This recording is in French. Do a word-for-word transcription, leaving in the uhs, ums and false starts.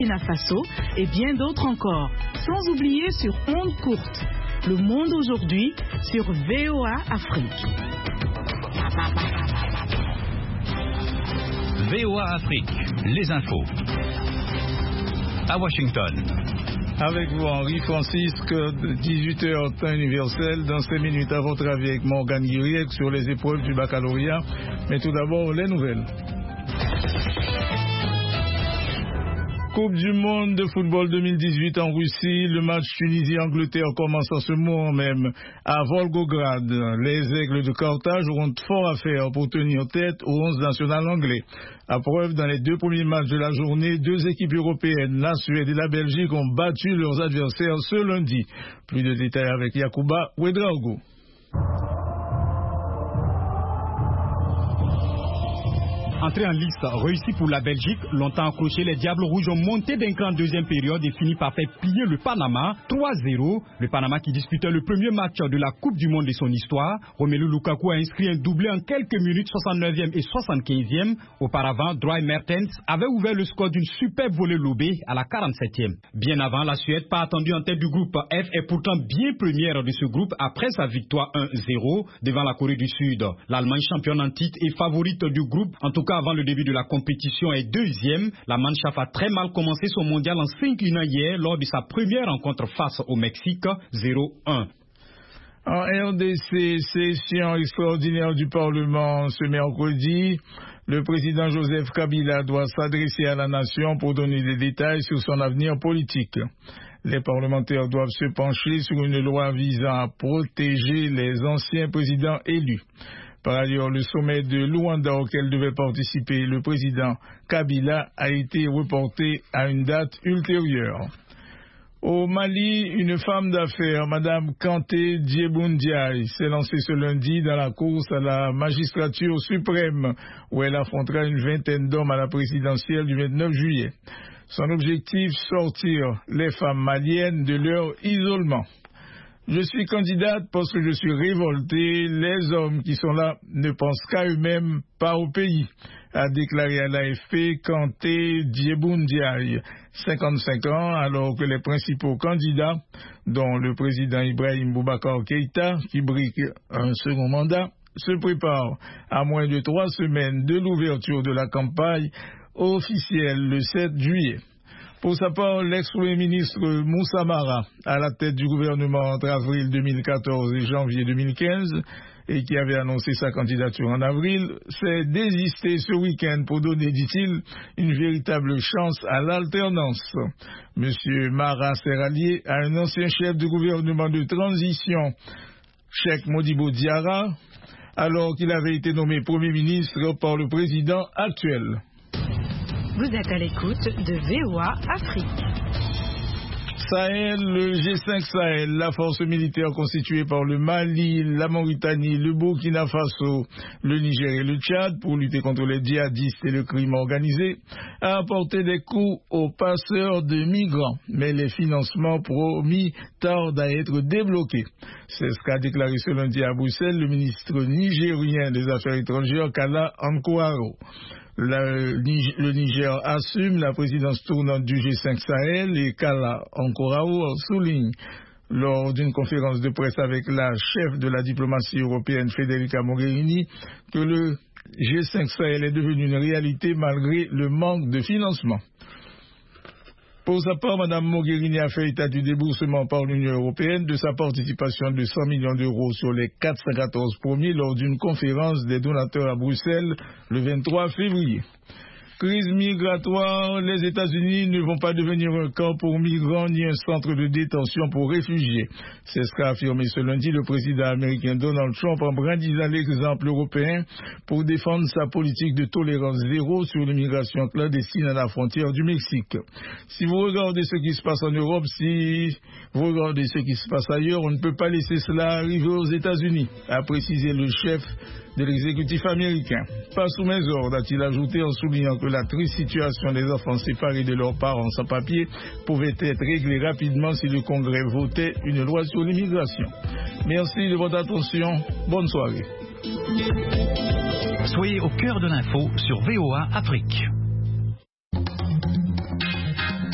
Burkina Faso et bien d'autres encore. Sans oublier sur ondes courtes. Le monde aujourd'hui sur V O A Afrique. V O A Afrique, les infos. À Washington. Avec vous, Henri Francisque, dix-huit heures temps universel. Dans cinq minutes, à votre avis, avec Morgan Guiriec sur les épreuves du baccalauréat. Mais tout d'abord, les nouvelles. Coupe du monde de football deux mille dix-huit en Russie, le match Tunisie-Angleterre commence en ce moment même à Volgograd. Les Aigles de Carthage auront fort à faire pour tenir tête au onze national anglais. À preuve, dans les deux premiers matchs de la journée, deux équipes européennes, la Suède et la Belgique, ont battu leurs adversaires ce lundi. Plus de détails avec Yacouba Ouedraogo. Entrée en lice réussie pour la Belgique, longtemps accroché, les Diables Rouges ont monté d'un cran en deuxième période et fini par faire plier le Panama trois zéro. Le Panama qui disputait le premier match de la Coupe du Monde de son histoire. Romelu Lukaku a inscrit un doublé en quelques minutes, soixante-neuvième et soixante-quinzième. Auparavant, Dry Mertens avait ouvert le score d'une superbe volée lobée à la quarante-septième. Bien avant, la Suède, pas attendue en tête du groupe F, est pourtant bien première de ce groupe après sa victoire un zéro devant la Corée du Sud. L'Allemagne, championne en titre et favorite du groupe, en tout cas avant le début de la compétition, est deuxième. La Mannschaft a très mal commencé son mondial en s'inclinant hier lors de sa première rencontre face au Mexique, zéro un. En R D C, session extraordinaire du Parlement ce mercredi. Le président Joseph Kabila doit s'adresser à la nation pour donner des détails sur son avenir politique. Les parlementaires doivent se pencher sur une loi visant à protéger les anciens présidents élus. Par ailleurs, le sommet de Luanda auquel devait participer le président Kabila a été reporté à une date ultérieure. Au Mali, une femme d'affaires, Madame Kanté Djebundiaï, s'est lancée ce lundi dans la course à la magistrature suprême, où elle affrontera une vingtaine d'hommes à la présidentielle du vingt-neuf juillet. Son objectif, sortir les femmes maliennes de leur isolement. Je suis candidate parce que je suis révoltée. Les hommes qui sont là ne pensent qu'à eux-mêmes, pas au pays, a déclaré à l'A F P Kanté Djebundiaï, cinquante-cinq ans, alors que les principaux candidats, dont le président Ibrahim Boubacar Keïta, qui brique un second mandat, se préparent à moins de trois semaines de l'ouverture de la campagne officielle le sept juillet. Pour sa part, l'ex-premier ministre Moussa Mara, à la tête du gouvernement entre avril deux mille quatorze et janvier deux mille quinze, et qui avait annoncé sa candidature en avril, s'est désisté ce week-end pour donner, dit-il, une véritable chance à l'alternance. Monsieur Mara s'est rallié à un ancien chef de gouvernement de transition, Cheikh Modibo Diarra, alors qu'il avait été nommé Premier ministre par le président actuel. Vous êtes à l'écoute de V O A Afrique. Sahel, le G cinq Sahel, la force militaire constituée par le Mali, la Mauritanie, le Burkina Faso, le Niger et le Tchad pour lutter contre les djihadistes et le crime organisé, a apporté des coups aux passeurs de migrants. Mais les financements promis tardent à être débloqués. C'est ce qu'a déclaré ce lundi à Bruxelles le ministre nigérien des Affaires étrangères, Kala Ankouaro. Le, le Niger assume la présidence tournante du G cinq Sahel et Kala Ankouaro souligne lors d'une conférence de presse avec la chef de la diplomatie européenne Federica Mogherini que le G cinq Sahel est devenu une réalité malgré le manque de financement. Pour sa part, Mme Mogherini a fait état du déboursement par l'Union européenne de sa participation de cent millions d'euros sur les quatre cent quatorze premiers lors d'une conférence des donateurs à Bruxelles le vingt-trois février. Crise migratoire, les États-Unis ne vont pas devenir un camp pour migrants ni un centre de détention pour réfugiés. C'est ce qu'a affirmé ce lundi le président américain Donald Trump en brandissant l'exemple européen pour défendre sa politique de tolérance zéro sur l'immigration clandestine à la frontière du Mexique. Si vous regardez ce qui se passe en Europe, si vous regardez ce qui se passe ailleurs, on ne peut pas laisser cela arriver aux États-Unis, a précisé le chef de l'exécutif américain. Pas sous mes ordres, a-t-il ajouté en soulignant que la triste situation des enfants séparés de leurs parents sans papier pouvait être réglée rapidement si le Congrès votait une loi sur l'immigration. Merci de votre attention. Bonne soirée. Soyez au cœur de l'info sur V O A Afrique.